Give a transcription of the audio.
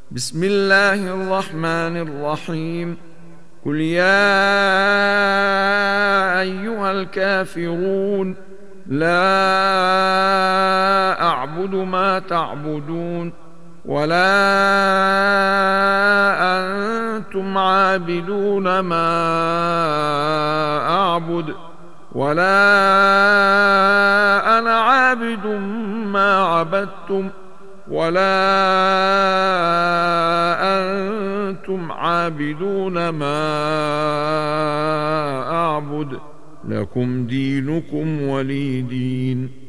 بسم الله الرحمن الرحيم. قل يا أيها الكافرون لا أعبد ما تعبدون ولا أنتم عابدون ما أعبد ولا أنا عابد ما عبدتم ولا أنتم عابدون ما أعبد. لكم دينكم ولي دين.